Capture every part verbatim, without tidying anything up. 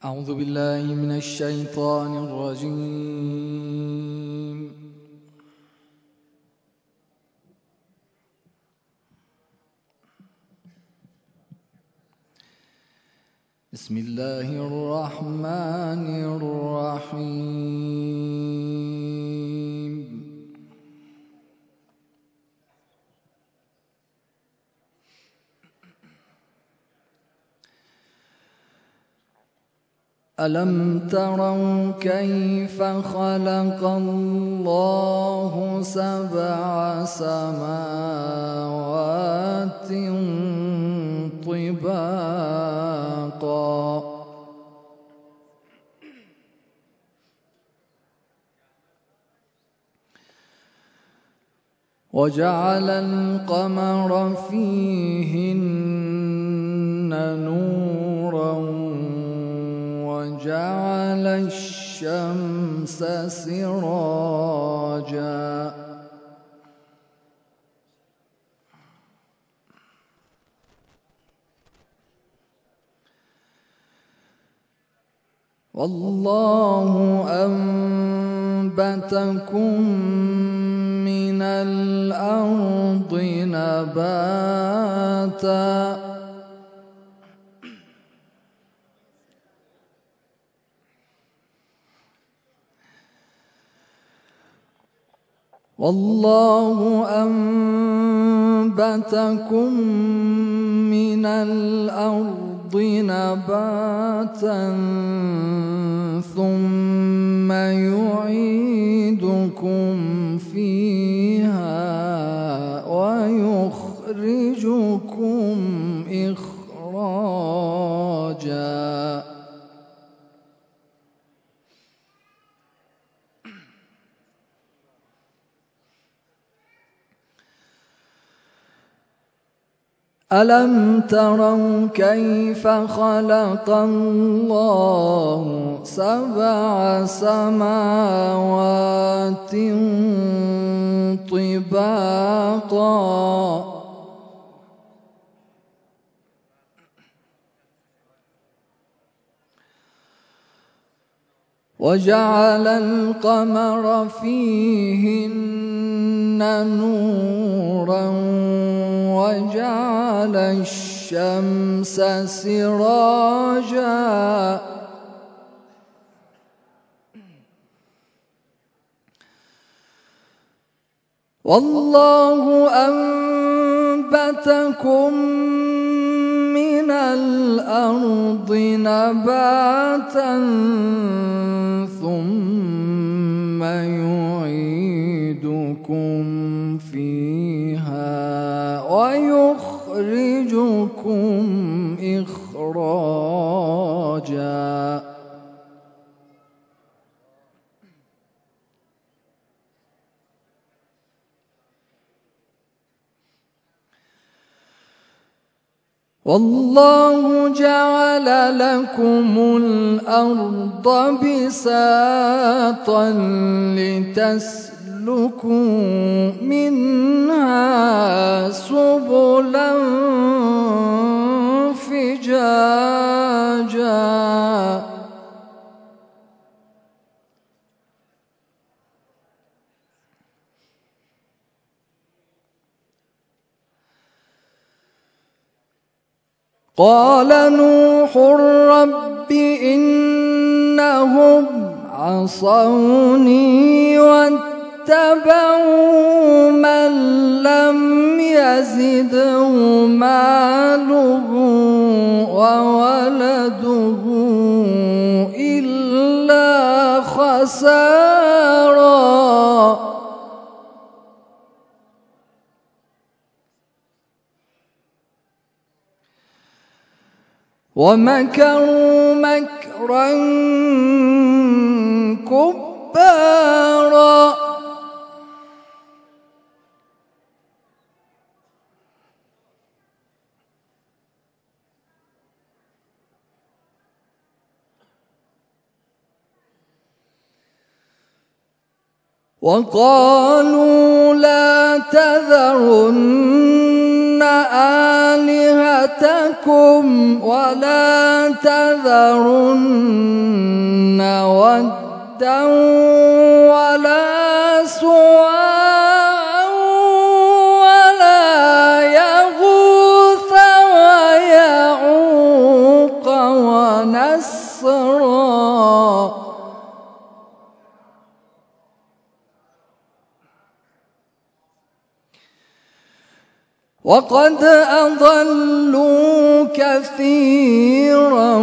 أعوذ بالله من الشيطان الرجيم. بسم الله الرحمن الرحيم. ألم تروا كيف خلق الله سبع سماوات طباقا وجعل القمر فيهن نورا وجعل الشمس سراجا والله أنبتكم من الأرض نباتا والله أنبتكم من الأرض نباتا ثم يعيدكم فيها ويخرجكم إخراجا ألم تروا كيف خلق الله سبع سماوات طباقا وجعل القمر فيهن نورا وجعل الشمس سراجا والله أنبتكم من الأرض نباتا ثم يعيدكم فيها ويخرجكم إخراجا والله جعل لكم الأرض بساطا لتسلكوا منها سبلا فجاجا قال نوح رب إنهم عصوني واتبعوا من لم يزده ماله وولده إلا خسارا ومكروا مكرا كبارا وقالوا لا تذرن آلهتكم لكم ولا تذرن ودا ولا سواعا ولا يغوث ويعوق ونسرا. وقد أضلوا كثيرا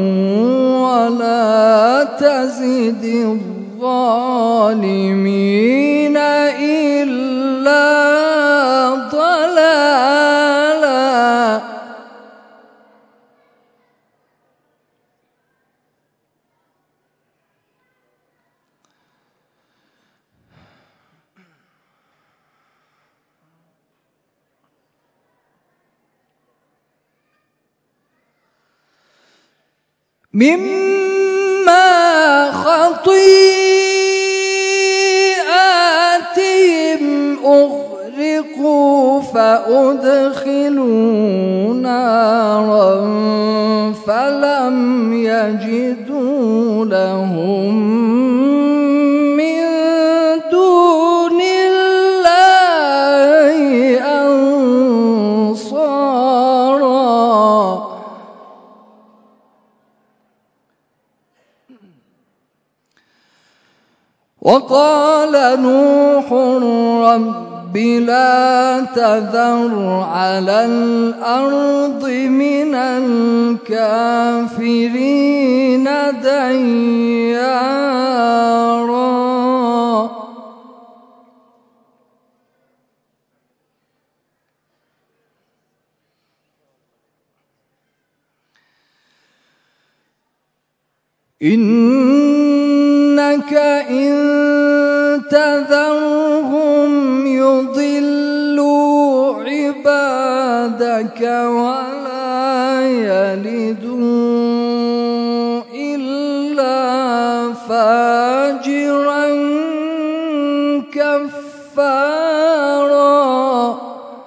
ولا تزد الظالمين إلا ضلالا. مما خطيئاتهم أغرقوا فأدخلوا نارا فلم يجدوا لهم من دون الله أنصارا. وقال نوح رب لا تذر على الأرض من الكافرين ديارا. إنك إن تذرهم يضلوا عبادك ولا يلدوا إلا فاجرا كفارا.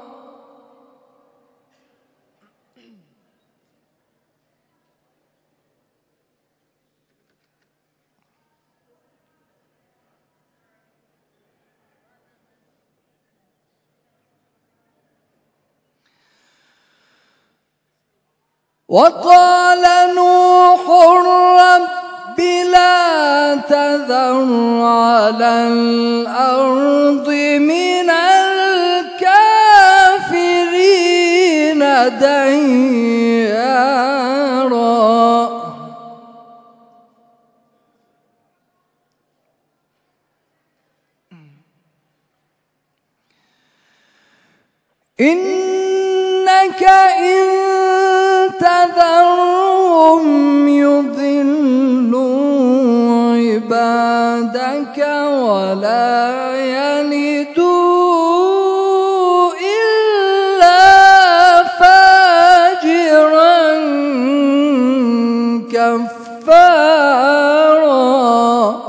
وقال نوح رب لا تذر على الأرض من الكافرين ديارا. إنك إن تذرهم يضلوا عبادك ولا يلدوا إلا فاجرا كفارا.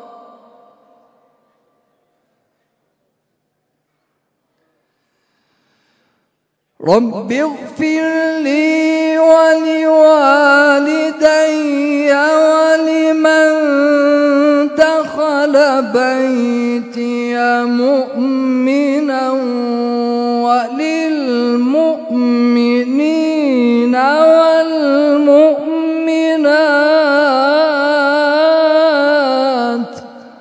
رب اغفر لي ولوالدي ولمن دخل بيتي مؤمنا وللمؤمنين والمؤمنات.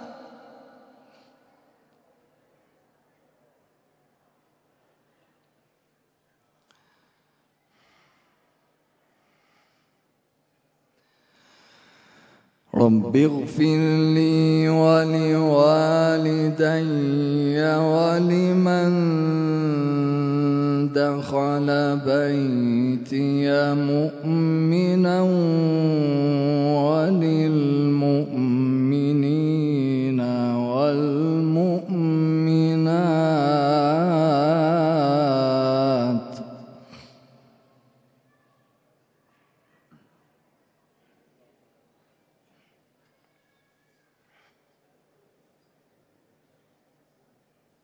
رب اغفر لي ولوالدي ولمن دخل بيتي مؤمنا وللمؤمنين والمؤمنات.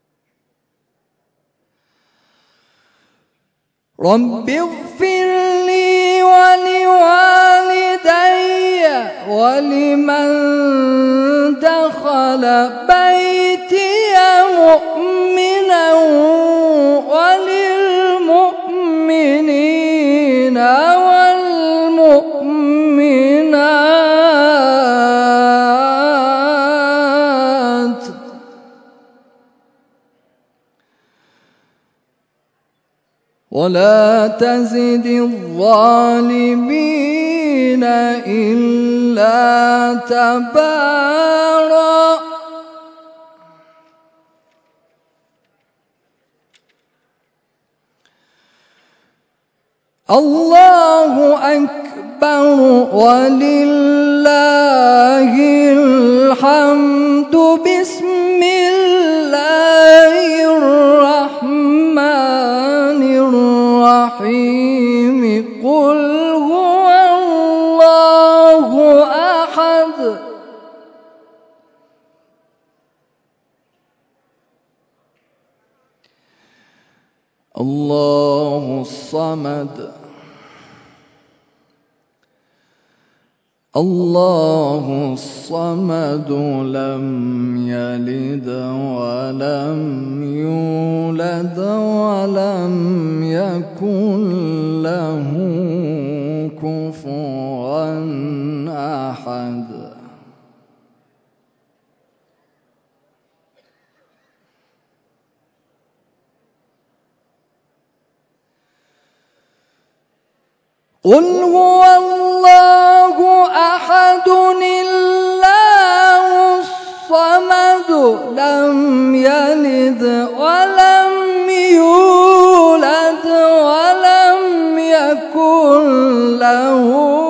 رب اغفر ولمن دخل بيتي مؤمنا وللمؤمنين والمؤمنات ولا تزد الظالمين إلا تبارا. الله أكبر ولله الحمد. بسم الله الرحمن الرحيم. قل هو الله أحد الله الصمد الله الصمد لم يلد ولم يولد ولم يكن له كفوا أحد. قل هو الله أحد الله الصمد لم يلد ولم يولد ولم يكن له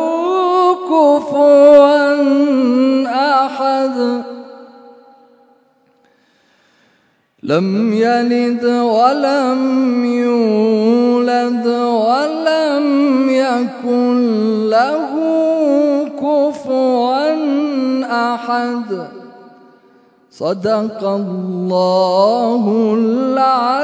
كفوا أحد. لم يلد ولم يولد ولم يكن له كفوا أحد. صدق الله العظيم.